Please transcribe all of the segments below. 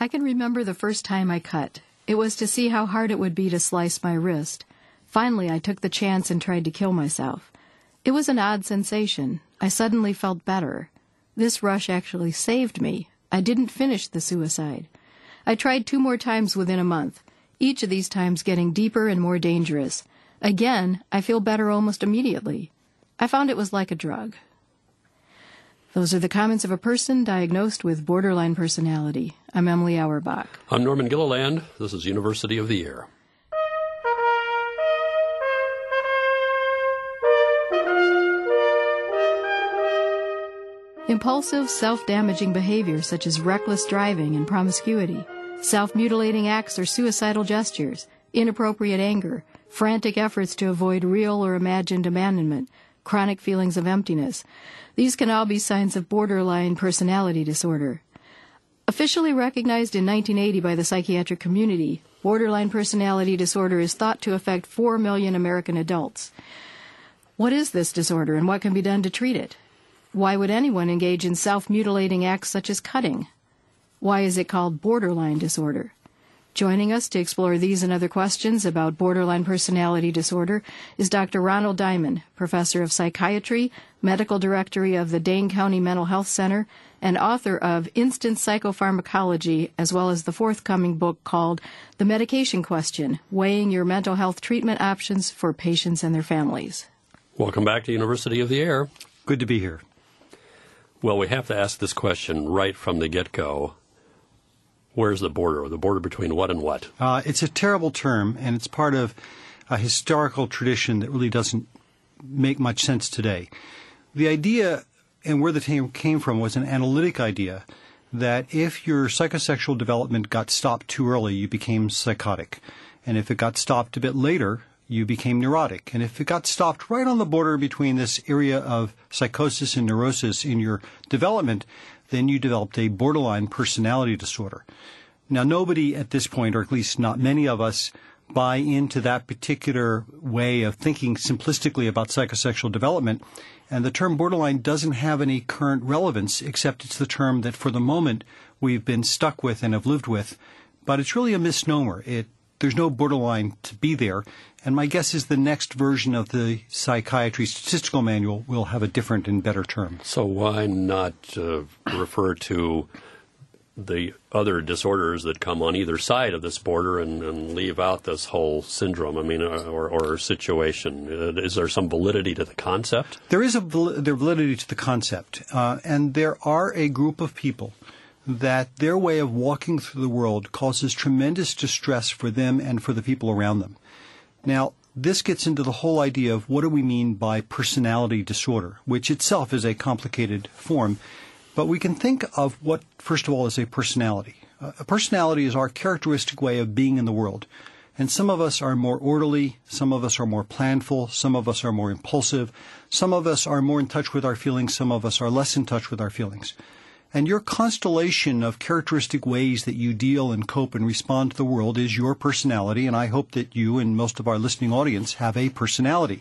I can remember the first time I cut. It was to see how hard it would be to slice my wrist. Finally, I took the chance and tried to kill myself. It was an odd sensation. I suddenly felt better. This rush actually saved me. I didn't finish the suicide. I tried 2 more times within a month, each of these times getting deeper and more dangerous. Again, I feel better almost immediately. I found it was like a drug. Those are the comments of a person diagnosed with borderline personality. I'm Emily Auerbach. I'm Norman Gilliland. This is University of the Air. Impulsive, self-damaging behavior such as reckless driving and promiscuity, self-mutilating acts or suicidal gestures, inappropriate anger, frantic efforts to avoid real or imagined abandonment, chronic feelings of emptiness. These can all be signs of borderline personality disorder. Officially recognized in 1980 by the psychiatric community, borderline personality disorder is thought to affect 4 million American adults. What is this disorder and what can be done to treat it? Why would anyone engage in self-mutilating acts such as cutting? Why is it called borderline disorder? Joining us to explore these and other questions about borderline personality disorder is Dr. Ronald Diamond, professor of psychiatry, medical director of the Dane County Mental Health Center, and author of Instant Psychopharmacology, as well as the forthcoming book called The Medication Question, Weighing Your Mental Health Treatment Options for Patients and Their Families. Welcome back to University of the Air. Good to be here. Well, we have to ask this question right from the get-go. Where's the border? The border between what and what? It's a terrible term, and it's part of a historical tradition that really doesn't make much sense today. The idea, and where the term came from, was an analytic idea that if your psychosexual development got stopped too early, you became psychotic. And if it got stopped a bit later, you became neurotic. And if it got stopped right on the border between this area of psychosis and neurosis in your development, then you developed a borderline personality disorder. Now, nobody at this point, or at least not many of us, buy into that particular way of thinking simplistically about psychosexual development. And the term borderline doesn't have any current relevance, except it's the term that for the moment we've been stuck with and have lived with. But it's really a misnomer. There's no borderline to be there. And my guess is the next version of the Psychiatry Statistical Manual will have a different and better term. So why not refer to the other disorders that come on either side of this border and leave out this whole syndrome, or situation? Is there some validity to the concept? There is validity to the concept. And there are a group of people that their way of walking through the world causes tremendous distress for them and for the people around them. Now, this gets into the whole idea of what do we mean by personality disorder, which itself is a complicated form. But we can think of what, first of all, is a personality. A personality is our characteristic way of being in the world. And some of us are more orderly, some of us are more planful, some of us are more impulsive, some of us are more in touch with our feelings, some of us are less in touch with our feelings. And your constellation of characteristic ways that you deal and cope and respond to the world is your personality, and I hope that you and most of our listening audience have a personality.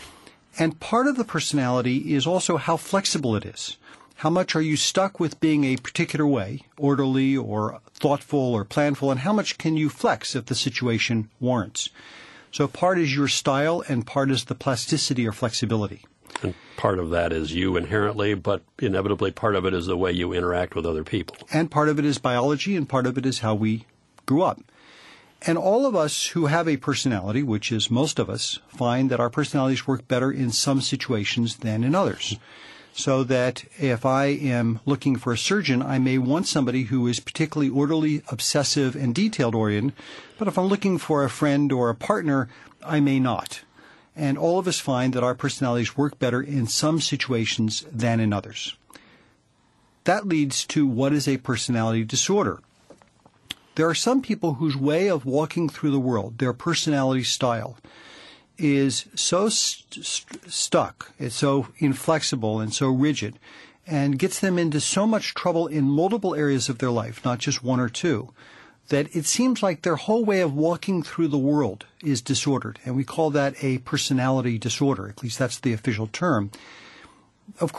And part of the personality is also how flexible it is. How much are you stuck with being a particular way, orderly or thoughtful or planful, and how much can you flex if the situation warrants? So part is your style and part is the plasticity or flexibility. And part of that is you inherently, but inevitably part of it is the way you interact with other people. And part of it is biology, and part of it is how we grew up. And all of us who have a personality, which is most of us, find that our personalities work better in some situations than in others. So that if I am looking for a surgeon, I may want somebody who is particularly orderly, obsessive, and detailed-oriented. But if I'm looking for a friend or a partner, I may not. And all of us find that our personalities work better in some situations than in others. That leads to what is a personality disorder. There are some people whose way of walking through the world, their personality style, is so stuck, it's so inflexible and so rigid, and gets them into so much trouble in multiple areas of their life, not just one or two, that it seems like their whole way of walking through the world is disordered. And we call that a personality disorder. At least that's the official term. Of course,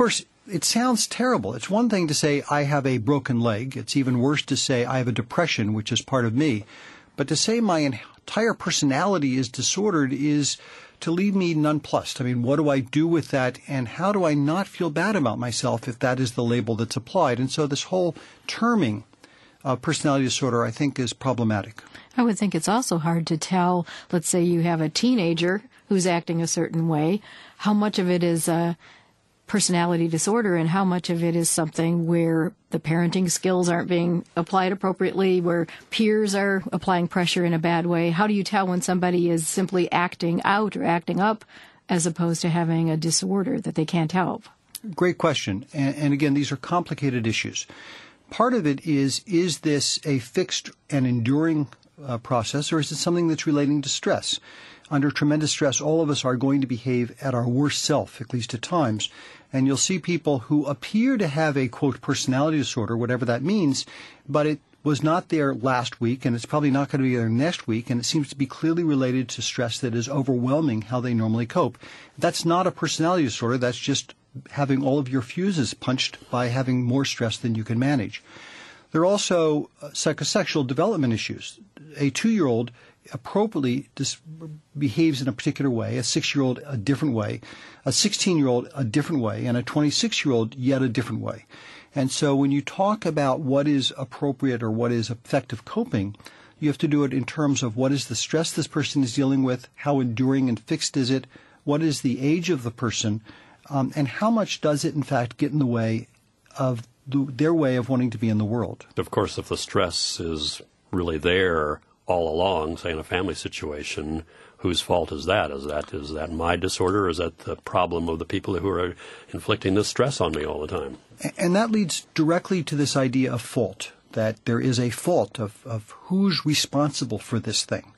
it sounds terrible. It's one thing to say, I have a broken leg. It's even worse to say, I have a depression, which is part of me. But to say my entire personality is disordered is to leave me nonplussed. I mean, what do I do with that, and how do I not feel bad about myself if that is the label that's applied? And so this whole terming of personality disorder, I think, is problematic. I would think it's also hard to tell, let's say you have a teenager who's acting a certain way, how much of it is a personality disorder and how much of it is something where the parenting skills aren't being applied appropriately, where peers are applying pressure in a bad way. How do you tell when somebody is simply acting out or acting up as opposed to having a disorder that they can't help? Great question. And again, these are complicated issues. Part of it is this a fixed and enduring process, or is it something that's relating to stress? Under tremendous stress, all of us are going to behave at our worst self, at least at times. And you'll see people who appear to have a, quote, personality disorder, whatever that means, but it was not there last week, and it's probably not going to be there next week, and it seems to be clearly related to stress that is overwhelming how they normally cope. That's not a personality disorder. That's just having all of your fuses punched by having more stress than you can manage. There are also psychosexual development issues. A 2-year-old appropriately behaves in a particular way, a 6-year-old a different way, a 16-year-old a different way, and a 26-year-old yet a different way. And so when you talk about what is appropriate or what is effective coping, you have to do it in terms of what is the stress this person is dealing with, how enduring and fixed is it, what is the age of the person, and how much does it in fact get in the way of their way of wanting to be in the world. Of course, if the stress is really there all along, say in a family situation, whose fault is that? Is that my disorder, or is that the problem of the people who are inflicting this stress on me all the time? And that leads directly to this idea of fault, that there is a fault of who's responsible for this thing.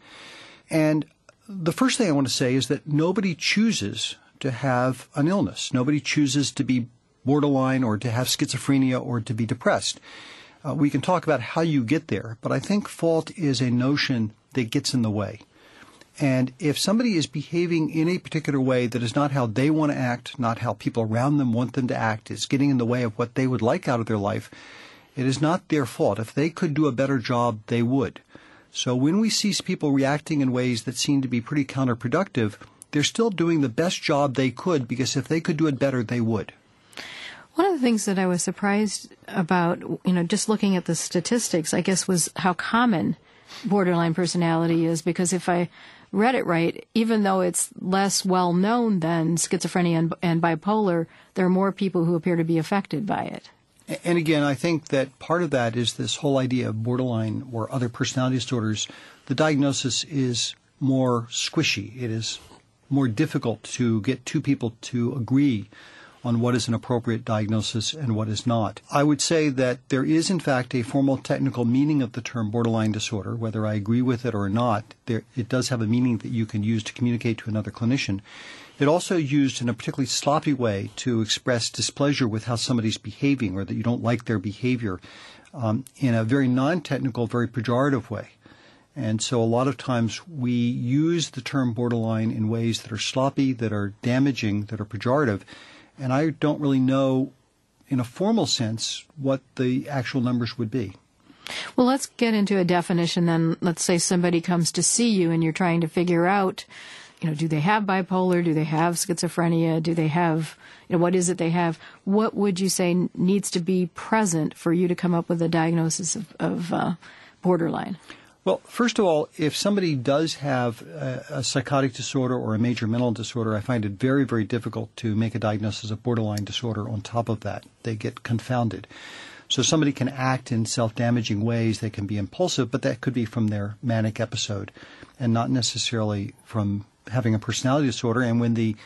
And the first thing I want to say is that nobody chooses to have an illness. Nobody chooses to be borderline or to have schizophrenia or to be depressed. We can talk about how you get there, but I think fault is a notion that gets in the way. And if somebody is behaving in a particular way that is not how they want to act, not how people around them want them to act, is getting in the way of what they would like out of their life, it is not their fault. If they could do a better job, they would. So when we see people reacting in ways that seem to be pretty counterproductive, they're still doing the best job they could, because if they could do it better, they would. One of the things that I was surprised about, just looking at the statistics, I guess, was how common borderline personality is, because if I read it right, even though it's less well known than schizophrenia and bipolar, there are more people who appear to be affected by it. And again, I think that part of that is this whole idea of borderline or other personality disorders. The diagnosis is more squishy. It is more difficult to get two people to agree on what is an appropriate diagnosis and what is not. I would say that there is, in fact, a formal technical meaning of the term borderline disorder. Whether I agree with it or not, it does have a meaning that you can use to communicate to another clinician. It also used in a particularly sloppy way to express displeasure with how somebody's behaving, or that you don't like their behavior, in a very non-technical, very pejorative way. And so a lot of times we use the term borderline in ways that are sloppy, that are damaging, that are pejorative. And I don't really know, in a formal sense, what the actual numbers would be. Well, let's get into a definition then. Let's say somebody comes to see you and you're trying to figure out, do they have bipolar? Do they have schizophrenia? Do they have, what is it they have? What would you say needs to be present for you to come up with a diagnosis of borderline? Well, first of all, if somebody does have a psychotic disorder or a major mental disorder, I find it very, very difficult to make a diagnosis of borderline disorder on top of that. They get confounded. So somebody can act in self-damaging ways. They can be impulsive, but that could be from their manic episode and not necessarily from having a personality disorder. And when the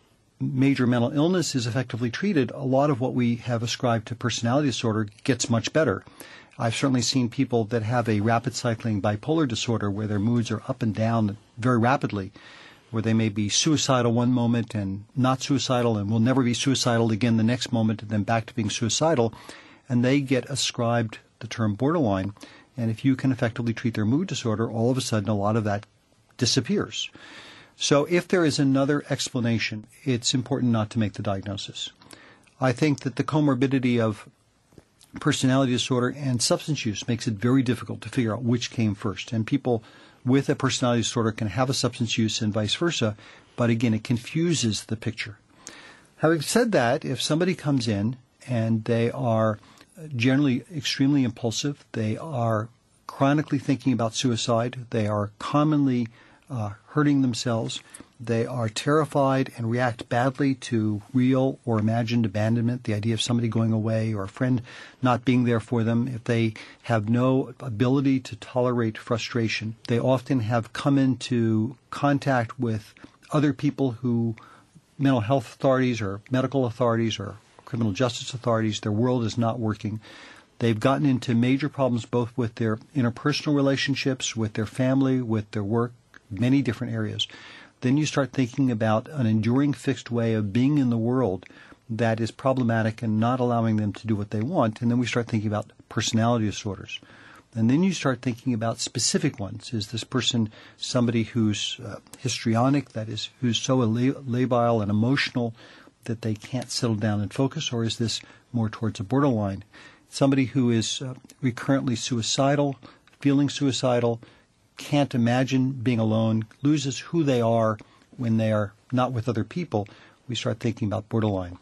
major mental illness is effectively treated, a lot of what we have ascribed to personality disorder gets much better. I've certainly seen people that have a rapid cycling bipolar disorder where their moods are up and down very rapidly, where they may be suicidal one moment and not suicidal and will never be suicidal again the next moment, and then back to being suicidal, and they get ascribed the term borderline. And if you can effectively treat their mood disorder, all of a sudden a lot of that disappears. So if there is another explanation, it's important not to make the diagnosis. I think that the comorbidity of personality disorder and substance use makes it very difficult to figure out which came first. And people with a personality disorder can have a substance use and vice versa, but again, it confuses the picture. Having said that, if somebody comes in and they are generally extremely impulsive, they are chronically thinking about suicide, they are commonly hurting themselves, they are terrified and react badly to real or imagined abandonment, the idea of somebody going away or a friend not being there for them. If they have no ability to tolerate frustration, they often have come into contact with other people who, mental health authorities or medical authorities or criminal justice authorities, their world is not working. They've gotten into major problems both with their interpersonal relationships, with their family, with their work, many different areas. Then you start thinking about an enduring fixed way of being in the world that is problematic and not allowing them to do what they want. And then we start thinking about personality disorders. And then you start thinking about specific ones. Is this person somebody who's histrionic, that is, who's so labile and emotional that they can't settle down and focus, or is this more towards a borderline? Somebody who is recurrently suicidal, feeling suicidal, can't imagine being alone, loses who they are when they are not with other people, we start thinking about borderline.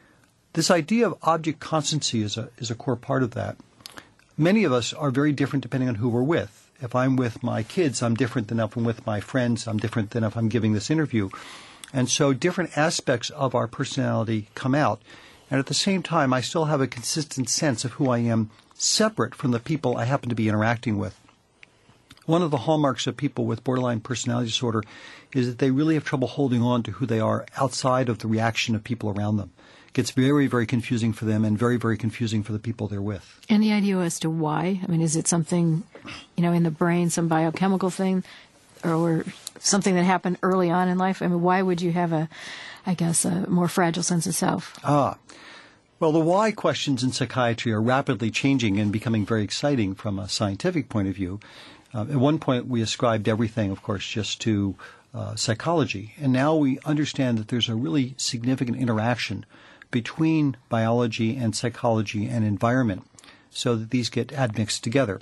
This idea of object constancy is a core part of that. Many of us are very different depending on who we're with. If I'm with my kids, I'm different than if I'm with my friends. I'm different than if I'm giving this interview. And so different aspects of our personality come out. And at the same time, I still have a consistent sense of who I am separate from the people I happen to be interacting with. One of the hallmarks of people with borderline personality disorder is that they really have trouble holding on to who they are outside of the reaction of people around them. It gets very, very confusing for them and very, very confusing for the people they're with. Any idea as to why? I mean, is it something, in the brain, some biochemical thing, or something that happened early on in life? I mean, why would you have a more fragile sense of self? Well, the why questions in psychiatry are rapidly changing and becoming very exciting from a scientific point of view. At one point, we ascribed everything, of course, just to psychology. And now we understand that there's a really significant interaction between biology and psychology and environment so that these get admixed together.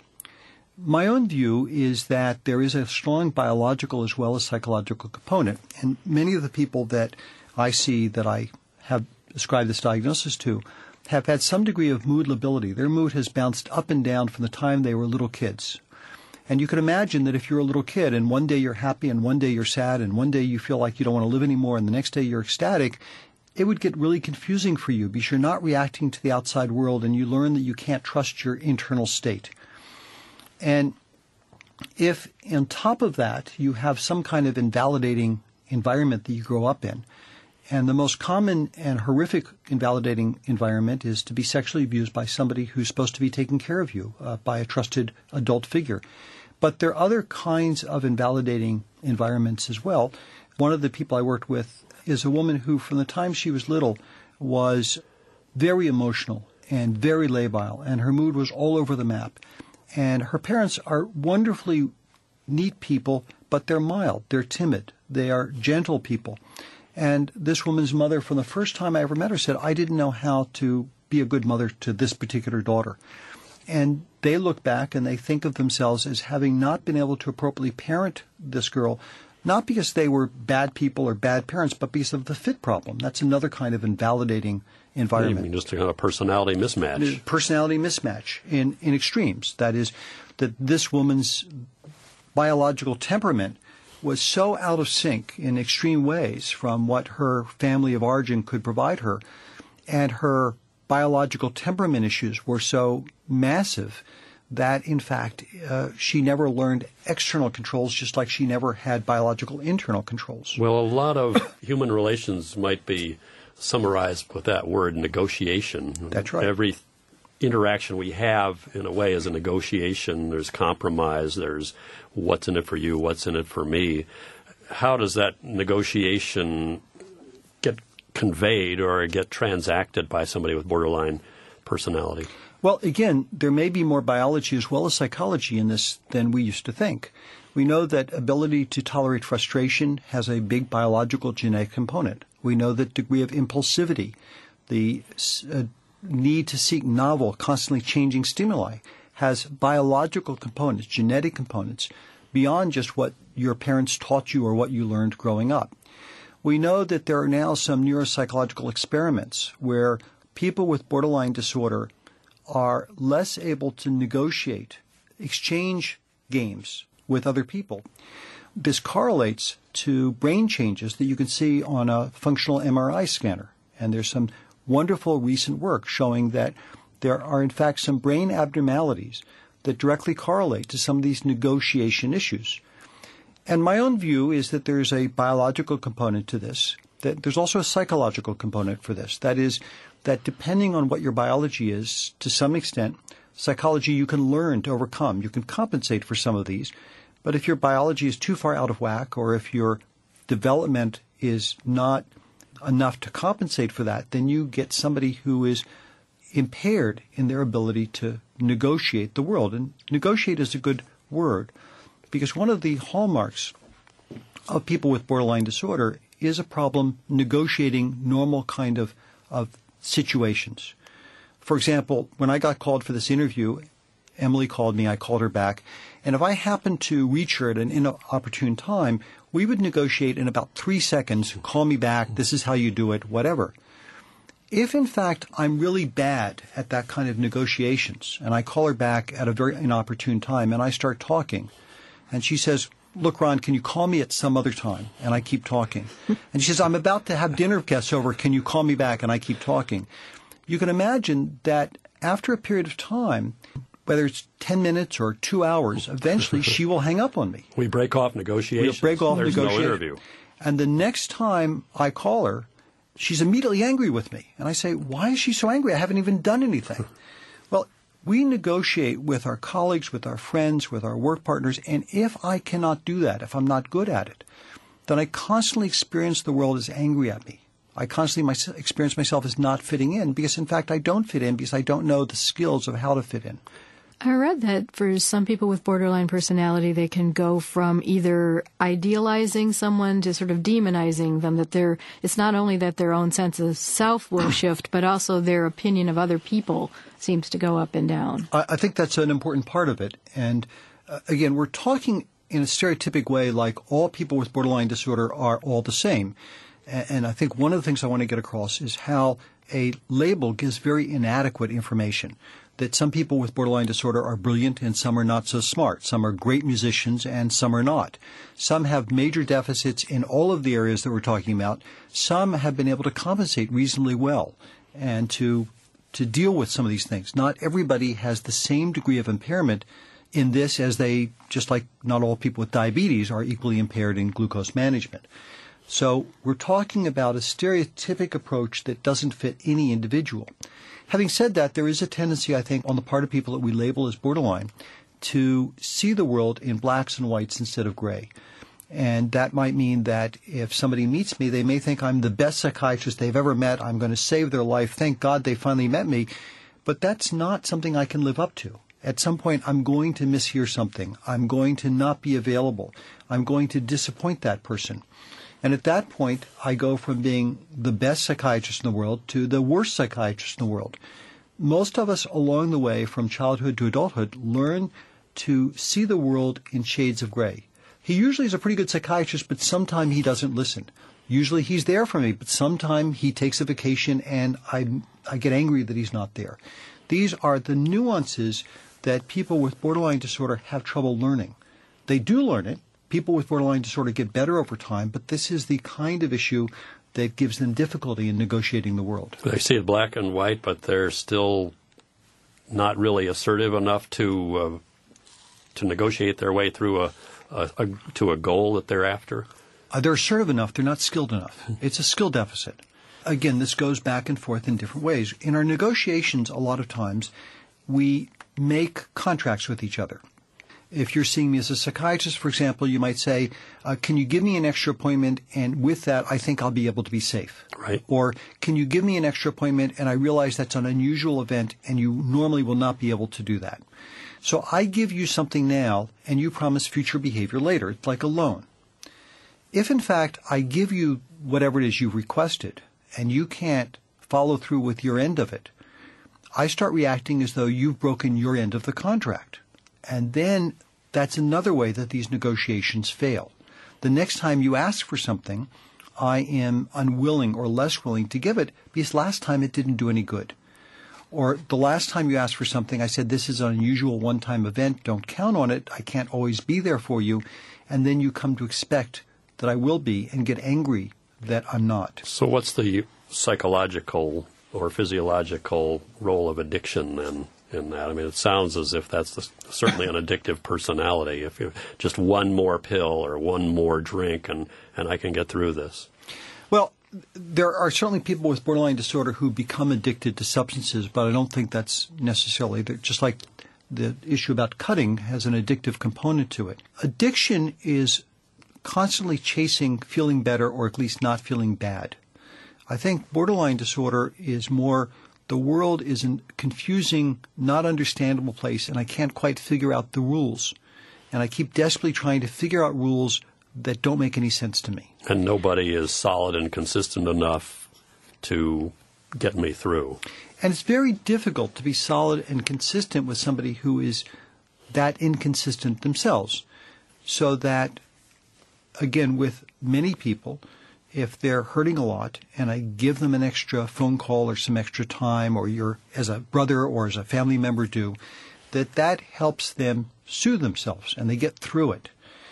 My own view is that there is a strong biological as well as psychological component. And many of the people that I see that I have ascribed this diagnosis to have had some degree of mood lability. Their mood has bounced up and down from the time they were little kids. And you can imagine that if you're a little kid and one day you're happy and one day you're sad and one day you feel like you don't want to live anymore and the next day you're ecstatic, it would get really confusing for you because you're not reacting to the outside world and you learn that you can't trust your internal state. And if on top of that you have some kind of invalidating environment that you grow up in, and the most common and horrific invalidating environment is to be sexually abused by somebody who's supposed to be taking care of you, by a trusted adult figure. But there are other kinds of invalidating environments as well. One of the people I worked with is a woman who, from the time she was little, was very emotional and very labile, and her mood was all over the map. And her parents are wonderfully neat people, but they're mild, they're timid, they are gentle people. And this woman's mother, from the first time I ever met her, said, I didn't know how to be a good mother to this particular daughter. And they look back and they think of themselves as having not been able to appropriately parent this girl, not because they were bad people or bad parents, but because of the fit problem. That's another kind of invalidating environment. You mean just a kind of personality mismatch? Personality mismatch in extremes. That is, that this woman's biological temperament was so out of sync in extreme ways from what her family of origin could provide her, and her biological temperament issues were so massive that, in fact, she never learned external controls, just like she never had biological internal controls. Well, a lot of human relations might be summarized with that word, negotiation. That's right. Every interaction we have, in a way, is a negotiation. There's compromise. There's what's in it for you, what's in it for me. How does that negotiation get conveyed or get transacted by somebody with borderline personality? Well, again, there may be more biology as well as psychology in this than we used to think. We know that ability to tolerate frustration has a big biological genetic component. We know that degree of impulsivity, the need to seek novel, constantly changing stimuli has biological components, genetic components, beyond just what your parents taught you or what you learned growing up. We know that there are now some neuropsychological experiments where people with borderline disorder are less able to negotiate, exchange games with other people. This correlates to brain changes that you can see on a functional MRI scanner. And there's some wonderful recent work showing that there are, in fact, some brain abnormalities that directly correlate to some of these negotiation issues. And my own view is that there's a biological component to this, that there's also a psychological component for this. That is, that depending on what your biology is, to some extent, psychology you can learn to overcome. You can compensate for some of these. But if your biology is too far out of whack, or if your development is not enough to compensate for that, then you get somebody who is impaired in their ability to negotiate the world. And negotiate is a good word, because one of the hallmarks of people with borderline disorder is a problem negotiating normal kind of situations. For example, when I got called for this interview, Emily called me, I called her back, and if I happened to reach her at an inopportune time, we would negotiate in about 3 seconds, call me back, this is how you do it, whatever. If, in fact, I'm really bad at that kind of negotiations, and I call her back at a very inopportune time, and I start talking, and she says, look, Ron, can you call me at some other time? And I keep talking. And she says, I'm about to have dinner guests over, can you call me back? And I keep talking. You can imagine that after a period of time, whether it's 10 minutes or 2 hours, eventually she will hang up on me. We break off negotiations. We'll break off There's negotiations. no interview. And the next time I call her, she's immediately angry with me. And I say, why is she so angry? I haven't even done anything. Well, we negotiate with our colleagues, with our friends, with our work partners, and if I cannot do that, if I'm not good at it, then I constantly experience the world as angry at me. I constantly experience myself as not fitting in because, in fact, I don't fit in because I don't know the skills of how to fit in. I read that for some people with borderline personality, they can go from either idealizing someone to sort of demonizing them, that it's not only that their own sense of self will shift, but also their opinion of other people seems to go up and down. I think that's an important part of it. And again, we're talking in a stereotypic way like all people with borderline disorder are all the same. And I think one of the things I want to get across is how a label gives very inadequate information. That some people with borderline disorder are brilliant and some are not so smart. Some are great musicians and some are not. Some have major deficits in all of the areas that we're talking about. Some have been able to compensate reasonably well and to deal with some of these things. Not everybody has the same degree of impairment in this as they, just like not all people with diabetes, are equally impaired in glucose management. So we're talking about a stereotypic approach that doesn't fit any individual. Having said that, there is a tendency, I think, on the part of people that we label as borderline to see the world in blacks and whites instead of gray. And that might mean that if somebody meets me, they may think I'm the best psychiatrist they've ever met. I'm going to save their life. Thank God they finally met me. But that's not something I can live up to. At some point, I'm going to mishear something. I'm going to not be available. I'm going to disappoint that person. And at that point, I go from being the best psychiatrist in the world to the worst psychiatrist in the world. Most of us along the way from childhood to adulthood learn to see the world in shades of gray. He usually is a pretty good psychiatrist, but sometimes he doesn't listen. Usually he's there for me, but sometimes he takes a vacation and I get angry that he's not there. These are the nuances that people with borderline disorder have trouble learning. They do learn it. People with borderline disorder get better over time, but this is the kind of issue that gives them difficulty in negotiating the world. They see it black and white, but they're still not really assertive enough to negotiate their way through to a goal that they're after. They're assertive enough. They're not skilled enough. It's a skill deficit. Again, this goes back and forth in different ways. In our negotiations, a lot of times, we make contracts with each other. If you're seeing me as a psychiatrist, for example, you might say, can you give me an extra appointment, and with that, I think I'll be able to be safe. Right. Or can you give me an extra appointment, and I realize that's an unusual event, and you normally will not be able to do that. So I give you something now, and you promise future behavior later. It's like a loan. If, in fact, I give you whatever it is you've requested, and you can't follow through with your end of it, I start reacting as though you've broken your end of the contract. And then that's another way that these negotiations fail. The next time you ask for something, I am unwilling or less willing to give it because last time it didn't do any good. Or the last time you asked for something, I said, this is an unusual one-time event. Don't count on it. I can't always be there for you. And then you come to expect that I will be and get angry that I'm not. So what's the psychological or physiological role of addiction then in that? I mean, it sounds as if that's certainly an addictive personality. If you just one more pill or one more drink and I can get through this. Well, there are certainly people with borderline disorder who become addicted to substances, but I don't think that's necessarily, just like the issue about cutting has an addictive component to it. Addiction is constantly chasing feeling better or at least not feeling bad. I think borderline disorder is more the world is a confusing, not understandable place, and I can't quite figure out the rules. And I keep desperately trying to figure out rules that don't make any sense to me. And nobody is solid and consistent enough to get me through. And it's very difficult to be solid and consistent with somebody who is that inconsistent themselves. So that, again, with many people, if they're hurting a lot and I give them an extra phone call or some extra time, or you're as a brother or as a family member do, that helps them soothe themselves and they get through it.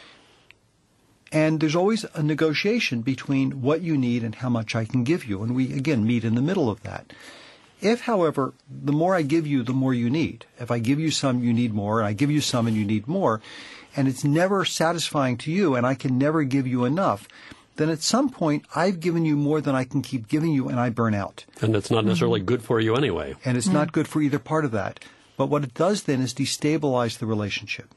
And there's always a negotiation between what you need and how much I can give you. And we, again, meet in the middle of that. If, however, the more I give you, the more you need. If I give you some, you need more, and I give you some and you need more, and it's never satisfying to you and I can never give you enough, then at some point I've given you more than I can keep giving you and I burn out. And it's not necessarily good for you anyway. And it's not good for either part of that. But what it does then is destabilize the relationship.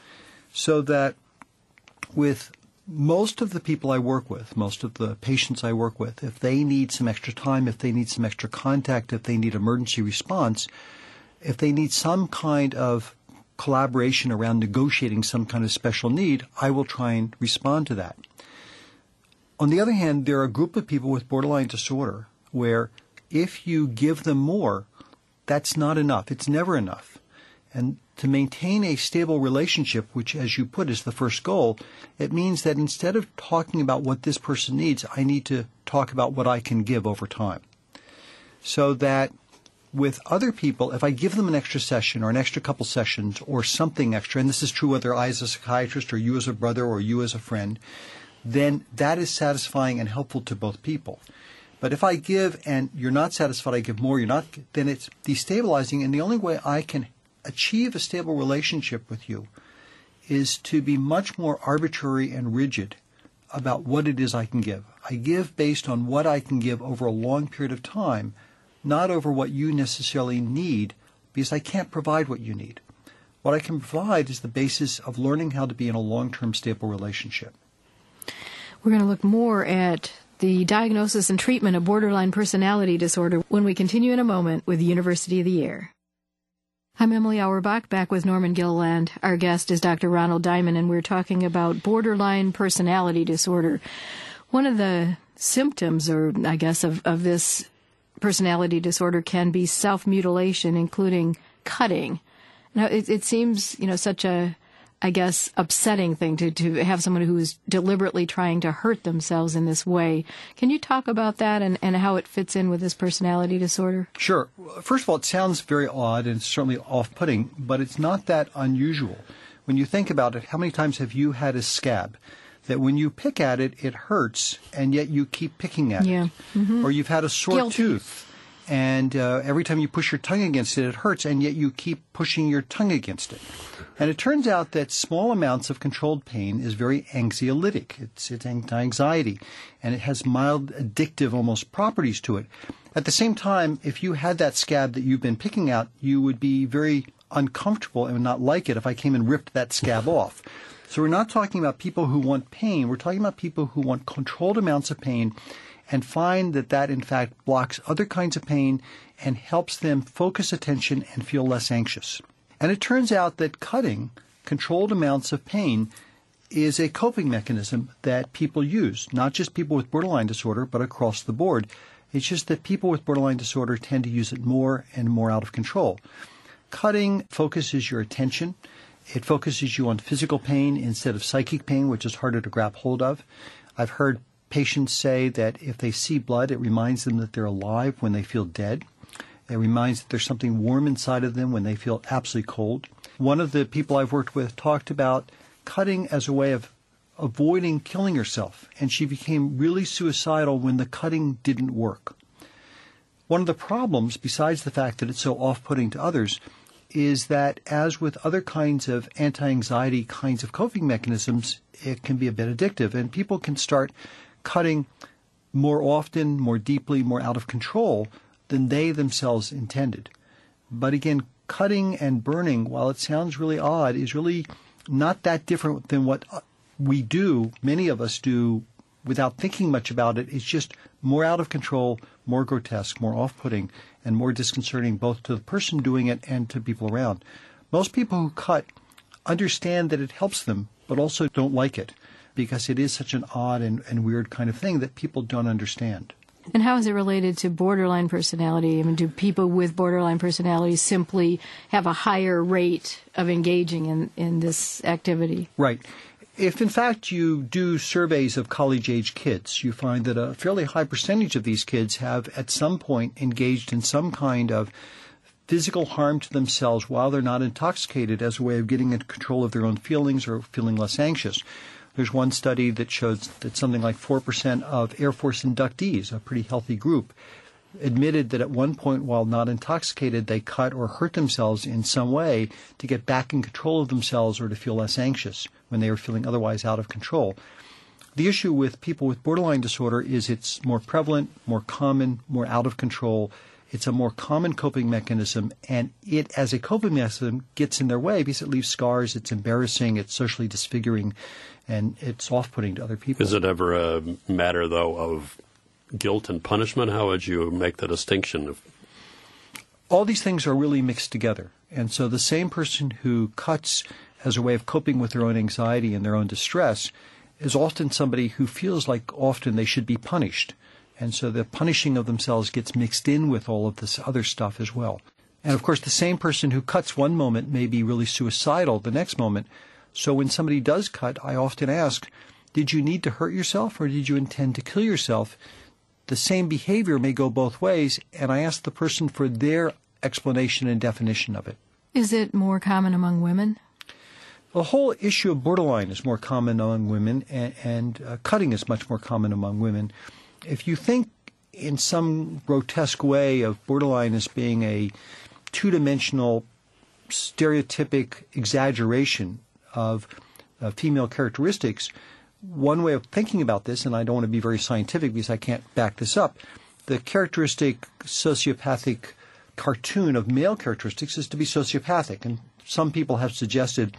So that with most of the people I work with, most of the patients I work with, if they need some extra time, if they need some extra contact, if they need emergency response, if they need some kind of collaboration around negotiating some kind of special need, I will try and respond to that. On the other hand, there are a group of people with borderline disorder where if you give them more, that's not enough. It's never enough. And to maintain a stable relationship, which, as you put, is the first goal, it means that instead of talking about what this person needs, I need to talk about what I can give over time. So that with other people, if I give them an extra session or an extra couple sessions or something extra, and this is true whether I as a psychiatrist or you as a brother or you as a friend, then that is satisfying and helpful to both people. But if I give and you're not satisfied, I give more, you're not, then it's destabilizing, and the only way I can achieve a stable relationship with you is to be much more arbitrary and rigid about what it is I can give. I give based on what I can give over a long period of time, not over what you necessarily need, because I can't provide what you need. What I can provide is the basis of learning how to be in a long-term stable relationship. We're going to look more at the diagnosis and treatment of borderline personality disorder when we continue in a moment with University of the Air. I'm Emily Auerbach, back with Norman Gilliland. Our guest is Dr. Ronald Diamond, and we're talking about borderline personality disorder. One of the symptoms, or I guess, of this personality disorder can be self-mutilation, including cutting. Now, it seems, such a, I guess, upsetting thing to have someone who is deliberately trying to hurt themselves in this way. Can you talk about that and how it fits in with this personality disorder? Sure. First of all, it sounds very odd and certainly off-putting, but it's not that unusual. When you think about it, how many times have you had a scab that when you pick at it, it hurts, and yet you keep picking at it? Mm-hmm. Or you've had a sore tooth, and every time you push your tongue against it, it hurts, and yet you keep pushing your tongue against it. And it turns out that small amounts of controlled pain is very anxiolytic. It's anti-anxiety, and it has mild addictive almost properties to it. At the same time, if you had that scab that you've been picking out, you would be very uncomfortable and would not like it if I came and ripped that scab off. So we're not talking about people who want pain. We're talking about people who want controlled amounts of pain and find that in fact blocks other kinds of pain and helps them focus attention and feel less anxious. And it turns out that cutting controlled amounts of pain is a coping mechanism that people use, not just people with borderline disorder, but across the board. It's just that people with borderline disorder tend to use it more and more out of control. Cutting focuses your attention. It focuses you on physical pain instead of psychic pain, which is harder to grab hold of. I've heard patients say that if they see blood, it reminds them that they're alive when they feel dead. It reminds that there's something warm inside of them when they feel absolutely cold. One of the people I've worked with talked about cutting as a way of avoiding killing herself, and she became really suicidal when the cutting didn't work. One of the problems, besides the fact that it's so off-putting to others, is that as with other kinds of anti-anxiety kinds of coping mechanisms, it can be a bit addictive, and people can start cutting more often, more deeply, more out of control than they themselves intended. But again, cutting and burning, while it sounds really odd, is really not that different than what we do, many of us do, without thinking much about it. It's just more out of control, more grotesque, more off-putting, and more disconcerting both to the person doing it and to people around. Most people who cut understand that it helps them, but also don't like it because it is such an odd and weird kind of thing that people don't understand. And how is it related to borderline personality? I mean, do people with borderline personality simply have a higher rate of engaging in this activity? Right. If, in fact, you do surveys of college-age kids, you find that a fairly high percentage of these kids have at some point engaged in some kind of physical harm to themselves while they're not intoxicated as a way of getting in control of their own feelings or feeling less anxious. There's one study that shows that something like 4% of Air Force inductees, a pretty healthy group, admitted that at one point while not intoxicated they cut or hurt themselves in some way to get back in control of themselves or to feel less anxious when they were feeling otherwise out of control. The issue with people with borderline disorder is it's more prevalent, more common, more out of control. It's a more common coping mechanism, and it, as a coping mechanism, gets in their way because it leaves scars, it's embarrassing, it's socially disfiguring, and it's off-putting to other people. Is it ever a matter, though, of guilt and punishment? How would you make the distinction? All these things are really mixed together. And so the same person who cuts as a way of coping with their own anxiety and their own distress is often somebody who feels like often they should be punished. And so the punishing of themselves gets mixed in with all of this other stuff as well. And of course, the same person who cuts one moment may be really suicidal the next moment. So when somebody does cut, I often ask, did you need to hurt yourself or did you intend to kill yourself? The same behavior may go both ways, and I ask the person for their explanation and definition of it. Is it more common among women? The whole issue of borderline is more common among women, and cutting is much more common among women. If you think in some grotesque way of borderline as being a two-dimensional, stereotypic exaggeration of female characteristics, one way of thinking about this, and I don't want to be very scientific because I can't back this up, the characteristic sociopathic cartoon of male characteristics is to be sociopathic. And some people have suggested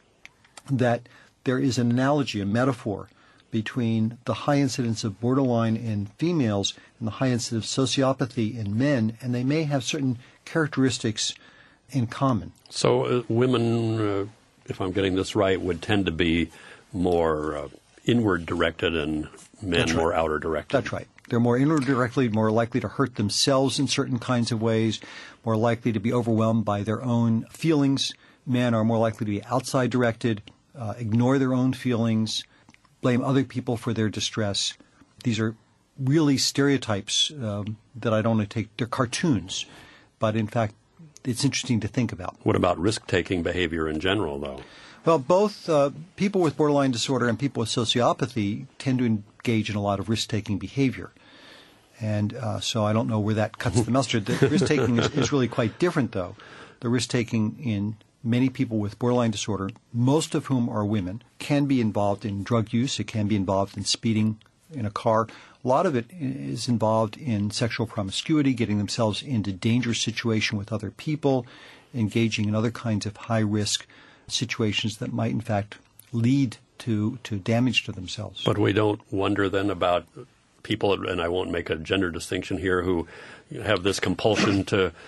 that there is an analogy, a metaphor, between the high incidence of borderline in females and the high incidence of sociopathy in men, and they may have certain characteristics in common. So women, if I'm getting this right, would tend to be more inward-directed and men more outer-directed. That's right. They're more inward-directly, more likely to hurt themselves in certain kinds of ways, more likely to be overwhelmed by their own feelings. Men are more likely to be outside-directed, ignore their own feelings, blame other people for their distress. These are really stereotypes that I don't want to take. They're cartoons, but in fact, it's interesting to think about. What about risk-taking behavior in general, though? Well, both people with borderline disorder and people with sociopathy tend to engage in a lot of risk-taking behavior. And so I don't know where that cuts the mustard. The risk-taking is really quite different, though. The risk-taking in many people with borderline disorder, most of whom are women, can be involved in drug use. It can be involved in speeding in a car. A lot of it is involved in sexual promiscuity, getting themselves into dangerous situation with other people, engaging in other kinds of high-risk situations that might, in fact, lead to damage to themselves. But we don't wonder then about people, and I won't make a gender distinction here, who have this compulsion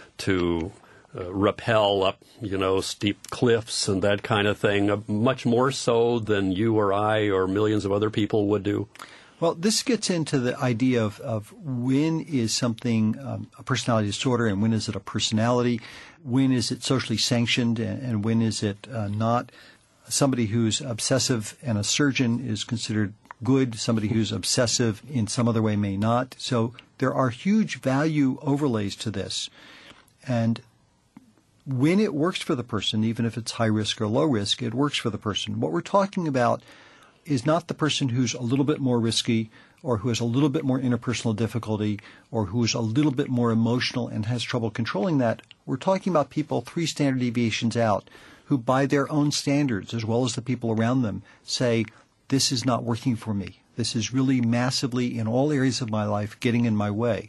to rappel up, steep cliffs and that kind of thing, much more so than you or I or millions of other people would do? Well, this gets into the idea of when is something a personality disorder and when is it a personality, when is it socially sanctioned and when is it not. Somebody who's obsessive and a surgeon is considered good. Somebody who's obsessive in some other way may not. So there are huge value overlays to this. And when it works for the person, even if it's high risk or low risk, it works for the person. What we're talking about is not the person who's a little bit more risky or who has a little bit more interpersonal difficulty or who is a little bit more emotional and has trouble controlling that. We're talking about people 3 standard deviations out who by their own standards, as well as the people around them, say, this is not working for me. This is really massively in all areas of my life getting in my way.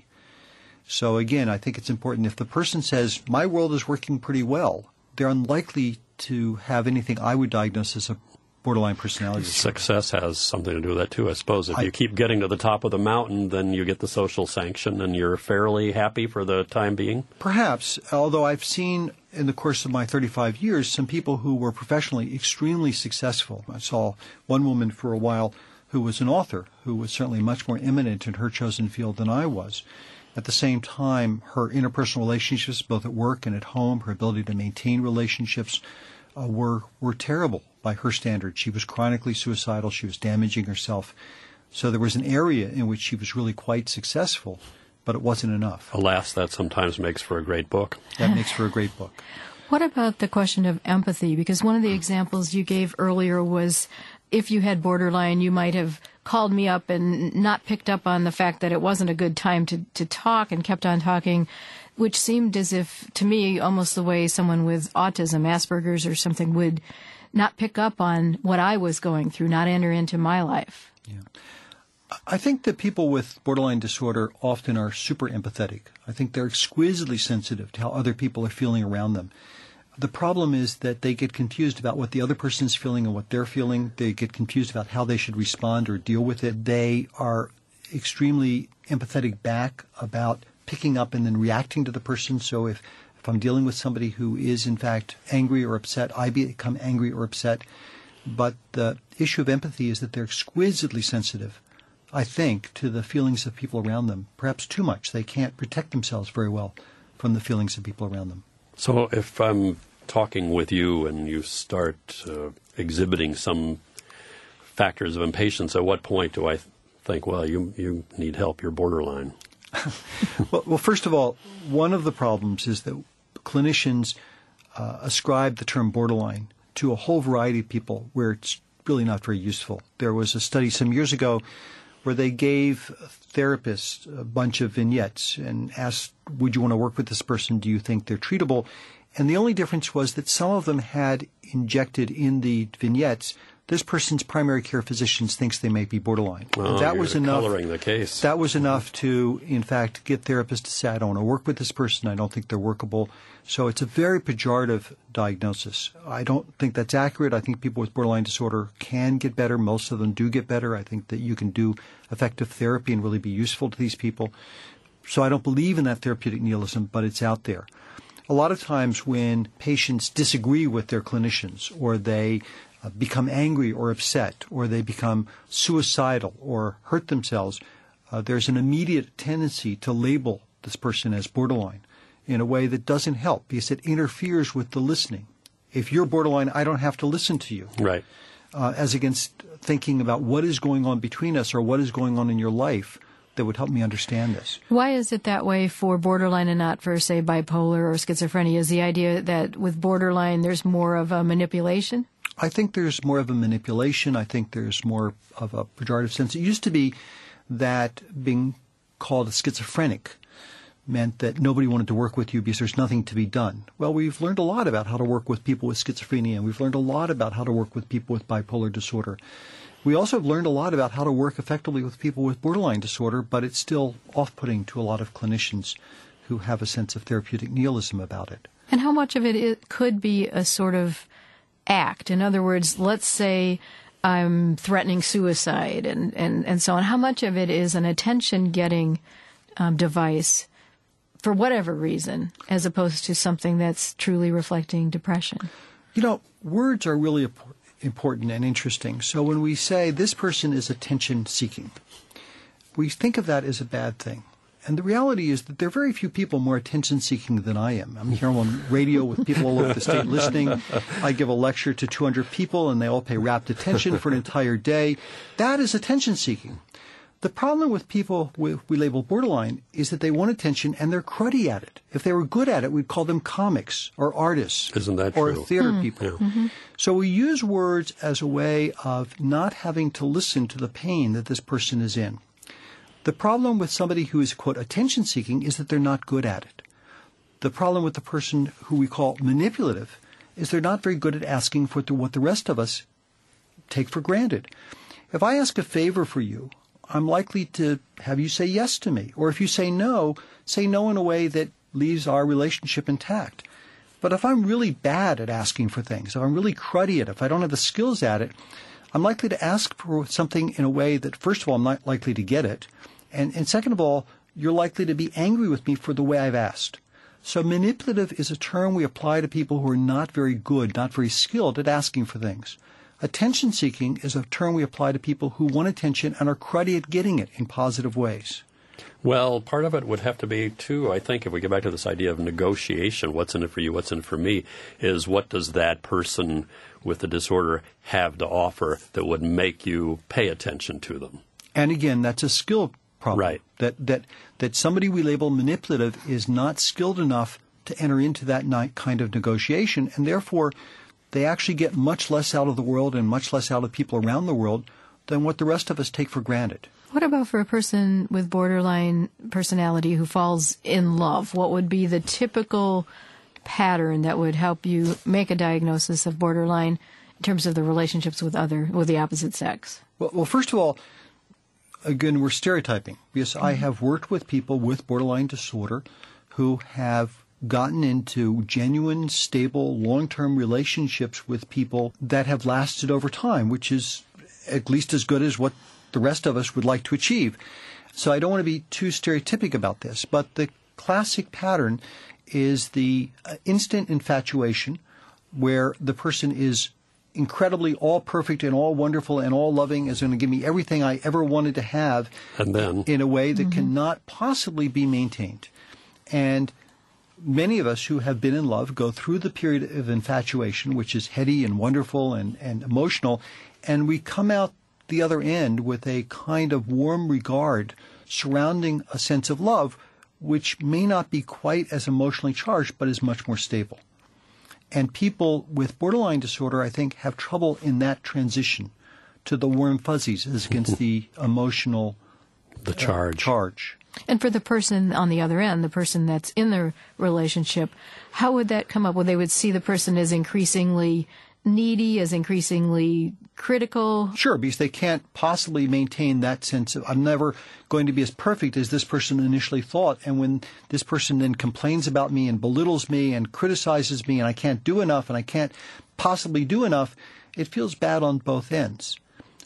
So again, I think it's important if the person says, my world is working pretty well, they're unlikely to have anything I would diagnose as a borderline personality disorder. Success has something to do with that, too, I suppose. If you keep getting to the top of the mountain, then you get the social sanction and you're fairly happy for the time being? Perhaps, although I've seen in the course of my 35 years some people who were professionally extremely successful. I saw one woman for a while who was an author, who was certainly much more eminent in her chosen field than I was. At the same time, her interpersonal relationships, both at work and at home, her ability to maintain relationships were terrible by her standards. She was chronically suicidal. She was damaging herself. So there was an area in which she was really quite successful, but it wasn't enough. Alas, that sometimes makes for a great book. That makes for a great book. What about the question of empathy? Because one of the examples you gave earlier was if you had borderline, you might have called me up and not picked up on the fact that it wasn't a good time to talk and kept on talking, which seemed as if, to me, almost the way someone with autism, Asperger's or something would not pick up on what I was going through, not enter into my life. Yeah. I think that people with borderline disorder often are super empathetic. I think they're exquisitely sensitive to how other people are feeling around them. The problem is that they get confused about what the other person is feeling and what they're feeling. They get confused about how they should respond or deal with it. They are extremely empathetic back about picking up and then reacting to the person. So if I'm dealing with somebody who is, in fact, angry or upset, I become angry or upset. But the issue of empathy is that they're exquisitely sensitive, I think, to the feelings of people around them. Perhaps too much. They can't protect themselves very well from the feelings of people around them. So if I'm talking with you and you start exhibiting some factors of impatience, at what point do I think, well, you need help, you're borderline? Well, first of all, one of the problems is that clinicians ascribe the term borderline to a whole variety of people where it's really not very useful. There was a study some years ago where they gave therapists a bunch of vignettes and asked, would you want to work with this person? Do you think they're treatable? And the only difference was that some of them had injected in the vignettes, this person's primary care physician thinks they may be borderline. Well, that was enough. Coloring the case. That was enough to, in fact, get therapists to say, I don't want to work with this person. I don't think they're workable. So it's a very pejorative diagnosis. I don't think that's accurate. I think people with borderline disorder can get better. Most of them do get better. I think that you can do effective therapy and really be useful to these people. So I don't believe in that therapeutic nihilism, but it's out there. A lot of times when patients disagree with their clinicians or they become angry or upset, or they become suicidal or hurt themselves, there's an immediate tendency to label this person as borderline in a way that doesn't help because it interferes with the listening. If you're borderline, I don't have to listen to you. Right. As against thinking about what is going on between us or what is going on in your life that would help me understand this. Why is it that way for borderline and not for, say, bipolar or schizophrenia? Is the idea that with borderline there's more of a manipulation? I think there's more of a manipulation. I think there's more of a pejorative sense. It used to be that being called a schizophrenic meant that nobody wanted to work with you because there's nothing to be done. Well, we've learned a lot about how to work with people with schizophrenia, and we've learned a lot about how to work with people with bipolar disorder. We also have learned a lot about how to work effectively with people with borderline disorder, but it's still off-putting to a lot of clinicians who have a sense of therapeutic nihilism about it. And how much of it could be a sort of act? In other words, let's say I'm threatening suicide and so on. How much of it is an attention-getting device for whatever reason, as opposed to something that's truly reflecting depression? You know, words are really important and interesting. So when we say this person is attention-seeking, we think of that as a bad thing. And the reality is that there are very few people more attention-seeking than I am. I'm here on radio with people all over the state listening. I give a lecture to 200 people, and they all pay rapt attention for an entire day. That is attention-seeking. The problem with people we label borderline is that they want attention, and they're cruddy at it. If they were good at it, we'd call them comics or artists. Isn't that or true? theater people. Yeah. Mm-hmm. So we use words as a way of not having to listen to the pain that this person is in. The problem with somebody who is, quote, attention-seeking is that they're not good at it. The problem with the person who we call manipulative is they're not very good at asking for what the rest of us take for granted. If I ask a favor for you, I'm likely to have you say yes to me. Or if you say no in a way that leaves our relationship intact. But if I'm really bad at asking for things, if I'm really cruddy at it, if I don't have the skills at it, I'm likely to ask for something in a way that, first of all, I'm not likely to get it. And second of all, you're likely to be angry with me for the way I've asked. So manipulative is a term we apply to people who are not very good, not very skilled at asking for things. Attention-seeking is a term we apply to people who want attention and are cruddy at getting it in positive ways. Well, part of it would have to be, too, I think, if we get back to this idea of negotiation, what's in it for you, what's in it for me, is what does that person with the disorder have to offer that would make you pay attention to them? And again, that's a skill problem. Right. That somebody we label manipulative is not skilled enough to enter into that kind of negotiation, and therefore they actually get much less out of the world and much less out of people around the world than what the rest of us take for granted. What about for a person with borderline personality who falls in love? What would be the typical pattern that would help you make a diagnosis of borderline in terms of the relationships with the opposite sex? Well, first of all, again, we're stereotyping, because I have worked with people with borderline disorder who have gotten into genuine, stable, long-term relationships with people that have lasted over time, which is at least as good as what the rest of us would like to achieve. So I don't want to be too stereotypic about this, but the classic pattern is the instant infatuation where the person is incredibly all perfect and all wonderful and all loving, is going to give me everything I ever wanted to have, and then in a way that cannot possibly be maintained. And many of us who have been in love go through the period of infatuation, which is heady and wonderful and emotional, and we come out the other end with a kind of warm regard surrounding a sense of love, which may not be quite as emotionally charged, but is much more stable. And people with borderline disorder, I think, have trouble in that transition to the warm fuzzies as against the emotional charge. And for the person on the other end, the person that's in the relationship, how would that come up? Well, they would see the person as increasingly needy, as increasingly critical? Sure, because they can't possibly maintain that sense of, I'm never going to be as perfect as this person initially thought. And when this person then complains about me and belittles me and criticizes me and I can't do enough and I can't possibly do enough, it feels bad on both ends.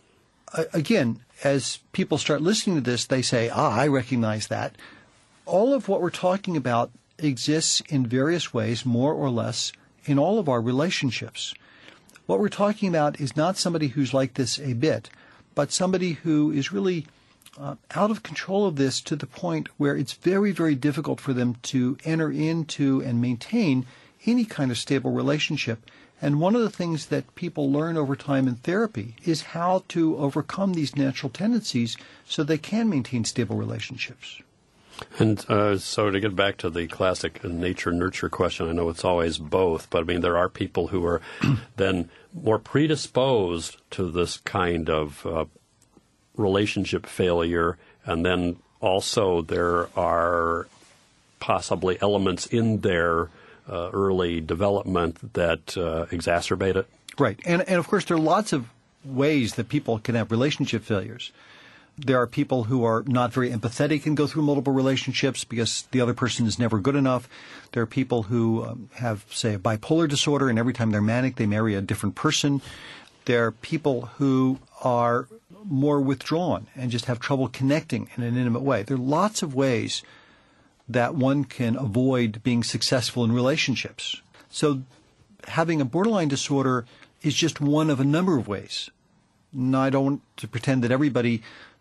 Again, as people start listening to this, they say, I recognize that. All of what we're talking about exists in various ways, more or less, in all of our relationships. What we're talking about is not somebody who's like this a bit, but somebody who is really out of control of this to the point where it's very, very difficult for them to enter into and maintain any kind of stable relationship. And one of the things that people learn over time in therapy is how to overcome these natural tendencies so they can maintain stable relationships. And so to get back to the classic nature-nurture question, I know it's always both, but I mean there are people who are then more predisposed to this kind of relationship failure, and then also there are possibly elements in their early development that exacerbate it. Right. And of course there are lots of ways that people can have relationship failures. There are people who are not very empathetic and go through multiple relationships because the other person is never good enough. There are people who have, say, a bipolar disorder, and every time they're manic, they marry a different person. There are people who are more withdrawn and just have trouble connecting in an intimate way. There are lots of ways that one can avoid being successful in relationships. So having a borderline disorder is just one of a number of ways. Now, I don't want to pretend that everybody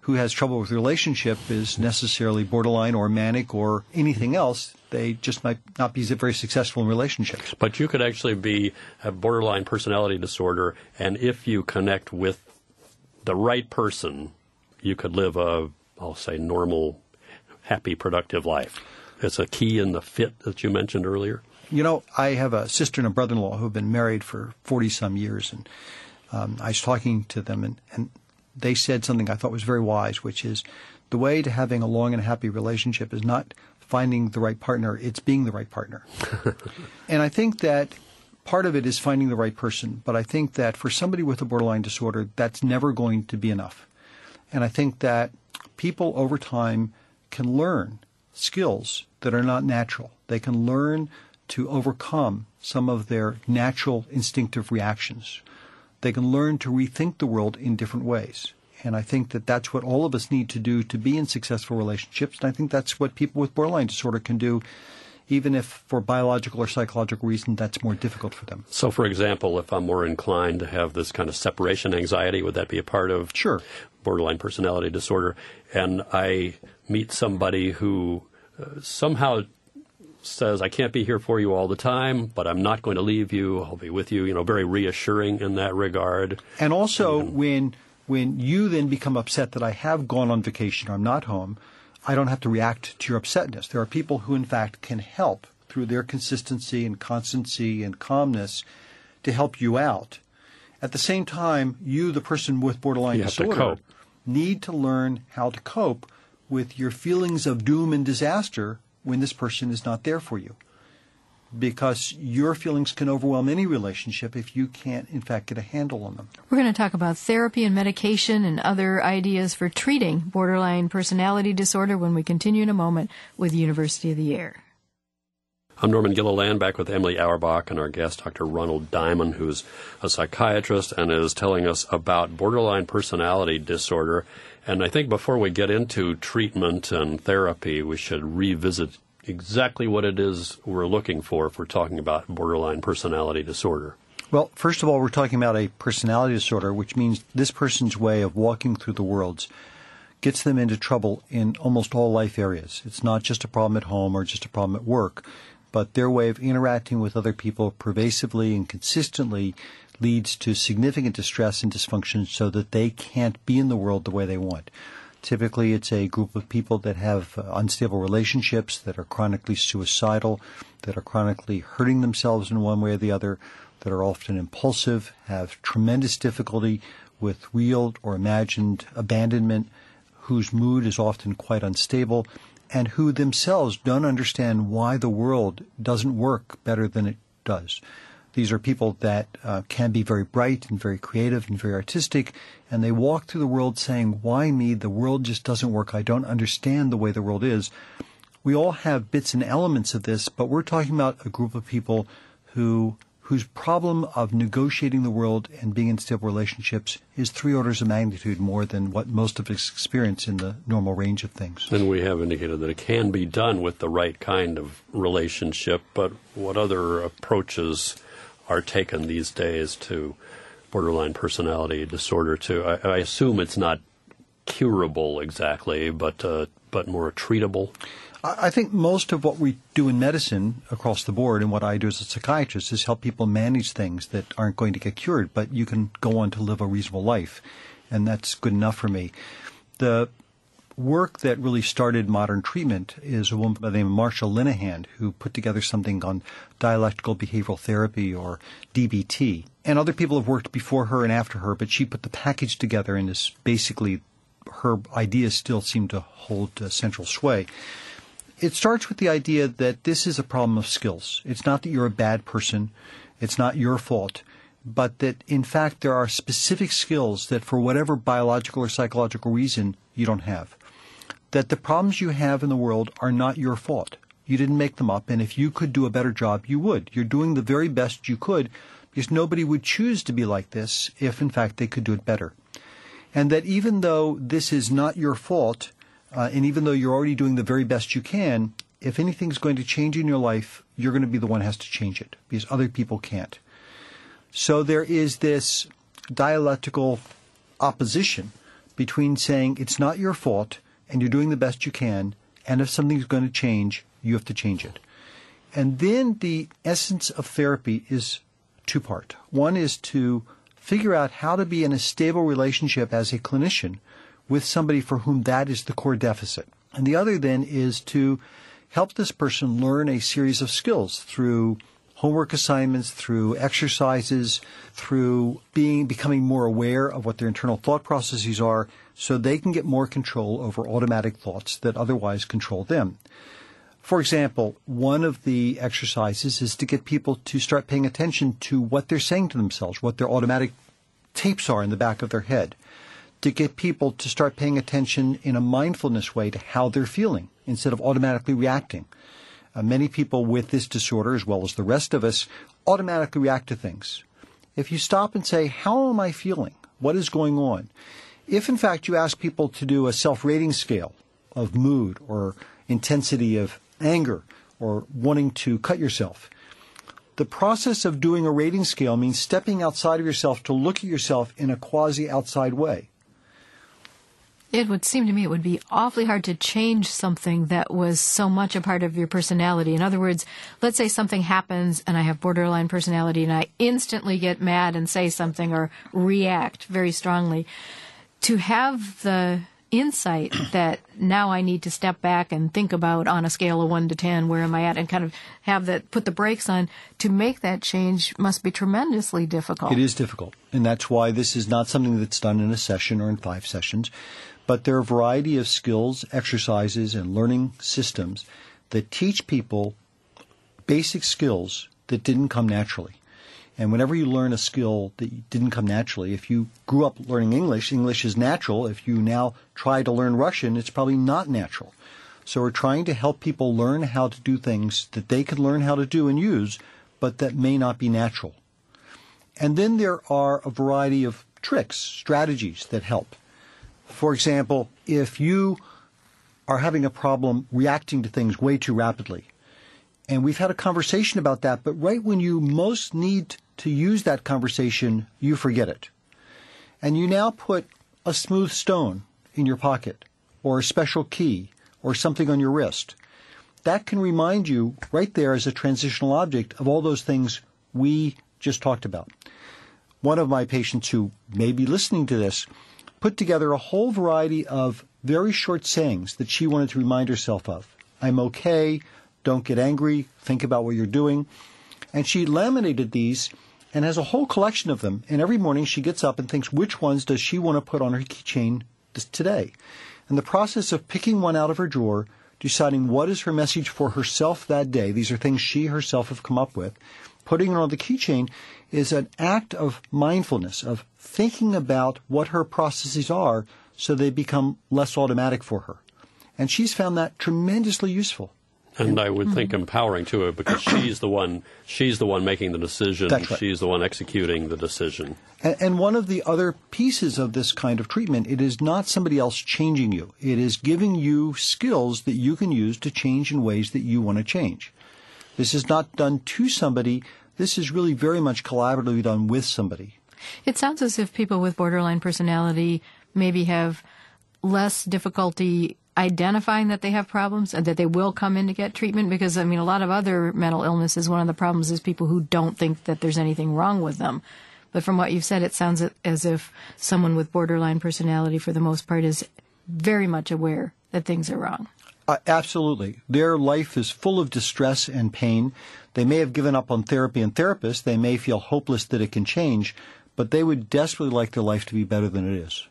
who has trouble with relationship is necessarily borderline or manic or anything else. They just might not be very successful in relationships. But you could actually have borderline personality disorder, and if you connect with the right person, you could live I'll say, normal, happy, productive life. It's a key in the fit that you mentioned earlier. You know, I have a sister and a brother-in-law who have been married for 40-some years, and I was talking to them, and they said something I thought was very wise, which is the way to having a long and happy relationship is not finding the right partner, it's being the right partner. And I think that part of it is finding the right person, but I think that for somebody with a borderline disorder, that's never going to be enough. And I think that people over time can learn skills that are not natural. They can learn to overcome some of their natural instinctive reactions. They can learn to rethink the world in different ways. And I think that that's what all of us need to do to be in successful relationships. And I think that's what people with borderline disorder can do, even if for biological or psychological reasons that's more difficult for them. So, for example, if I'm more inclined to have this kind of separation anxiety, would that be a part of borderline personality disorder? And I meet somebody who somehow says, I can't be here for you all the time, but I'm not going to leave you. I'll be with you, very reassuring in that regard. And also when you then become upset that I have gone on vacation or I'm not home, I don't have to react to your upsetness. There are people who, in fact, can help through their consistency and constancy and calmness to help you out. At the same time, you, the person with borderline disorder, need to learn how to cope with your feelings of doom and disaster when this person is not there for you. Because your feelings can overwhelm any relationship if you can't, in fact, get a handle on them. We're going to talk about therapy and medication and other ideas for treating borderline personality disorder when we continue in a moment with University of the Air. I'm Norman Gilliland, back with Emily Auerbach and our guest, Dr. Ronald Diamond, who's a psychiatrist and is telling us about borderline personality disorder. And I think before we get into treatment and therapy, we should revisit exactly what it is we're looking for if we're talking about borderline personality disorder. Well, first of all, we're talking about a personality disorder, which means this person's way of walking through the world gets them into trouble in almost all life areas. It's not just a problem at home or just a problem at work, but their way of interacting with other people pervasively and consistently leads to significant distress and dysfunction so that they can't be in the world the way they want. Typically, it's a group of people that have unstable relationships, that are chronically suicidal, that are chronically hurting themselves in one way or the other, that are often impulsive, have tremendous difficulty with real or imagined abandonment, whose mood is often quite unstable, and who themselves don't understand why the world doesn't work better than it does. These are people that can be very bright and very creative and very artistic, and they walk through the world saying, why me? The world just doesn't work. I don't understand the way the world is. We all have bits and elements of this, but we're talking about a group of people whose problem of negotiating the world and being in stable relationships is 3 orders of magnitude more than what most of us experience in the normal range of things. And we have indicated that it can be done with the right kind of relationship, but what other approaches are taken these days to borderline personality disorder? I assume it's not curable exactly, but more treatable. I think most of what we do in medicine across the board, and what I do as a psychiatrist, is help people manage things that aren't going to get cured, but you can go on to live a reasonable life, and that's good enough for me. The work that really started modern treatment is a woman by the name of Marsha Linehan, who put together something on dialectical behavioral therapy, or DBT. And other people have worked before her and after her, but she put the package together, and is basically her ideas still seem to hold central sway. It starts with the idea that this is a problem of skills. It's not that you're a bad person. It's not your fault. But that, in fact, there are specific skills that for whatever biological or psychological reason you don't have. That the problems you have in the world are not your fault. You didn't make them up, and if you could do a better job, you would. You're doing the very best you could, because nobody would choose to be like this if, in fact, they could do it better. And that even though this is not your fault, and even though you're already doing the very best you can, if anything's going to change in your life, you're going to be the one who has to change it, because other people can't. So there is this dialectical opposition between saying it's not your fault and you're doing the best you can, and if something's going to change, you have to change it. And then the essence of therapy is two-part. One is to figure out how to be in a stable relationship as a clinician with somebody for whom that is the core deficit. And the other then is to help this person learn a series of skills through homework assignments, through exercises, through becoming more aware of what their internal thought processes are, so they can get more control over automatic thoughts that otherwise control them. For example, one of the exercises is to get people to start paying attention to what they're saying to themselves, what their automatic tapes are in the back of their head, to get people to start paying attention in a mindfulness way to how they're feeling instead of automatically reacting. Many people with this disorder, as well as the rest of us, automatically react to things. If you stop and say, how am I feeling? What is going on? If, in fact, you ask people to do a self-rating scale of mood or intensity of anger or wanting to cut yourself, the process of doing a rating scale means stepping outside of yourself to look at yourself in a quasi-outside way. It would seem to me it would be awfully hard to change something that was so much a part of your personality. In other words, let's say something happens and I have borderline personality and I instantly get mad and say something or react very strongly. To have the insight that now I need to step back and think about on a scale of 1 to 10, where am I at, and kind of have that, put the brakes on, to make that change must be tremendously difficult. It is difficult, and that's why this is not something that's done in a session or in 5 sessions. But there are a variety of skills, exercises, and learning systems that teach people basic skills that didn't come naturally. And whenever you learn a skill that didn't come naturally, if you grew up learning English, English is natural. If you now try to learn Russian, it's probably not natural. So we're trying to help people learn how to do things that they can learn how to do and use, but that may not be natural. And then there are a variety of tricks, strategies that help. For example, if you are having a problem reacting to things way too rapidly, and we've had a conversation about that, but right when you most need to use that conversation, you forget it. And you now put a smooth stone in your pocket, or a special key, or something on your wrist. That can remind you right there as a transitional object of all those things we just talked about. One of my patients who may be listening to this put together a whole variety of very short sayings that she wanted to remind herself of. I'm okay, don't get angry, think about what you're doing. And she laminated these and has a whole collection of them. And every morning she gets up and thinks, which ones does she want to put on her keychain today? And the process of picking one out of her drawer, deciding what is her message for herself that day, these are things she herself have come up with, putting it on the keychain is an act of mindfulness, of thinking about what her processes are so they become less automatic for her. And she's found that tremendously useful. And I would think empowering to her, because she's the one making the decision. That's right. She's the one executing the decision. And one of the other pieces of this kind of treatment, it is not somebody else changing you. It is giving you skills that you can use to change in ways that you want to change. This is not done to somebody. This is really very much collaboratively done with somebody. It sounds as if people with borderline personality maybe have less difficulty identifying that they have problems and that they will come in to get treatment, because, I mean, a lot of other mental illnesses, one of the problems is people who don't think that there's anything wrong with them. But from what you've said, it sounds as if someone with borderline personality, for the most part, is very much aware that things are wrong. Absolutely. Their life is full of distress and pain. They may have given up on therapy and therapists. They may feel hopeless that it can change, but they would desperately like their life to be better than it is.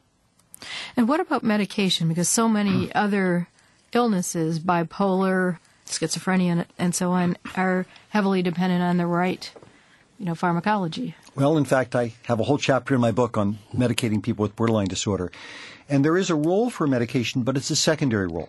And what about medication? Because so many other illnesses, bipolar, schizophrenia, and so on, are heavily dependent on the right, pharmacology. Well, in fact, I have a whole chapter in my book on medicating people with borderline disorder. And there is a role for medication, but it's a secondary role.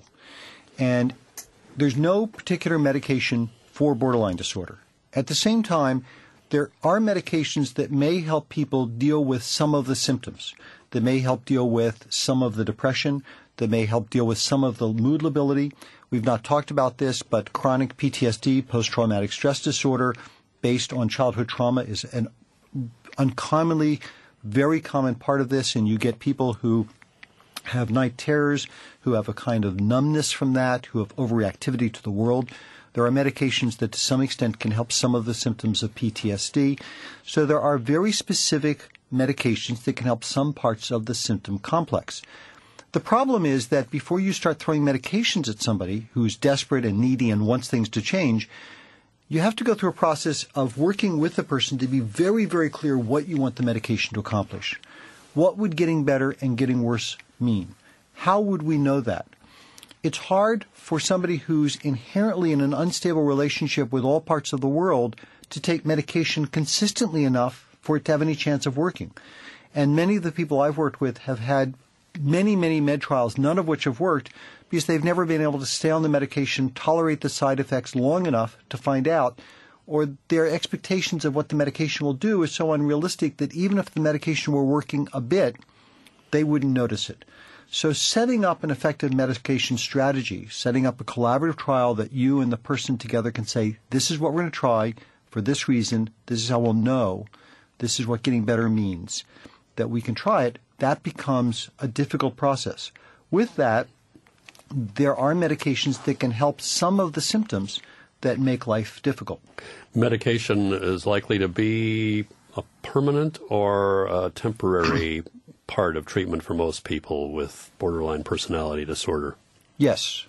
And there's no particular medication for borderline disorder. At the same time, there are medications that may help people deal with some of the symptoms, that may help deal with some of the depression, that may help deal with some of the mood lability. We've not talked about this, but chronic PTSD, post-traumatic stress disorder, based on childhood trauma, is an uncommonly very common part of this, and you get people who have night terrors, who have a kind of numbness from that, who have overreactivity to the world. There are medications that to some extent can help some of the symptoms of PTSD. So there are very specific medications that can help some parts of the symptom complex. The problem is that before you start throwing medications at somebody who's desperate and needy and wants things to change, you have to go through a process of working with the person to be very, very clear what you want the medication to accomplish. What would getting better and getting worse mean? How would we know that? It's hard for somebody who's inherently in an unstable relationship with all parts of the world to take medication consistently enough for it to have any chance of working. And many of the people I've worked with have had many, many med trials, none of which have worked, because they've never been able to stay on the medication, tolerate the side effects long enough to find out, or their expectations of what the medication will do is so unrealistic that even if the medication were working a bit, they wouldn't notice it. So setting up an effective medication strategy, setting up a collaborative trial that you and the person together can say, this is what we're going to try for this reason, this is how we'll know, this is what getting better means, that we can try it, that becomes a difficult process. With that, there are medications that can help some of the symptoms that make life difficult. Medication is likely to be a permanent or a temporary part of treatment for most people with borderline personality disorder. Yes.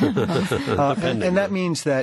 And that means that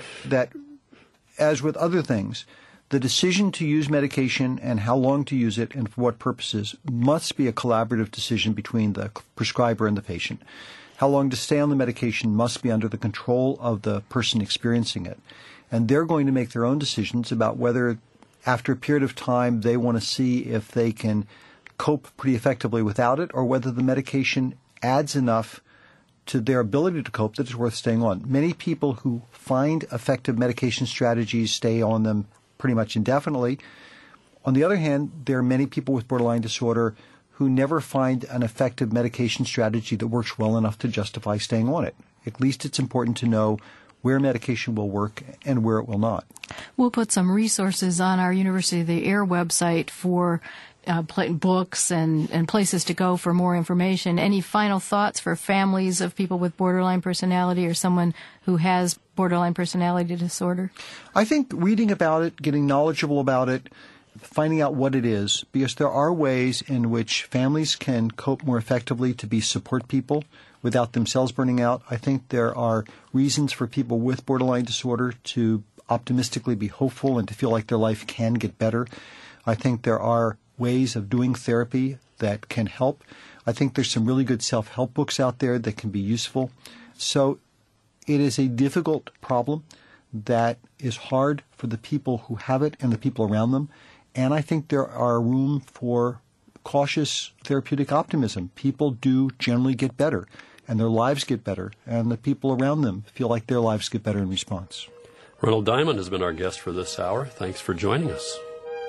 as with other things, the decision to use medication and how long to use it and for what purposes must be a collaborative decision between the prescriber and the patient. How long to stay on the medication must be under the control of the person experiencing it. And they're going to make their own decisions about whether after a period of time they want to see if they can cope pretty effectively without it or whether the medication adds enough to their ability to cope that it's worth staying on. Many people who find effective medication strategies stay on them pretty much indefinitely. On the other hand, there are many people with borderline disorder who never find an effective medication strategy that works well enough to justify staying on it. At least it's important to know where medication will work and where it will not. We'll put some resources on our University of the Air website for books and places to go for more information. Any final thoughts for families of people with borderline personality or someone who has borderline personality disorder? I think reading about it, getting knowledgeable about it, finding out what it is, because there are ways in which families can cope more effectively to be support people without themselves burning out. I think there are reasons for people with borderline disorder to optimistically be hopeful and to feel like their life can get better. I think there are ways of doing therapy that can help. I think there's some really good self-help books out there that can be useful. So it is a difficult problem that is hard for the people who have it and the people around them. And I think there are room for cautious therapeutic optimism. People do generally get better, and their lives get better, and the people around them feel like their lives get better in response. Ronald Diamond has been our guest for this hour. Thanks for joining us.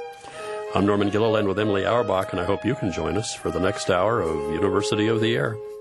I'm Norman Gilliland with Emily Auerbach, and I hope you can join us for the next hour of University of the Air.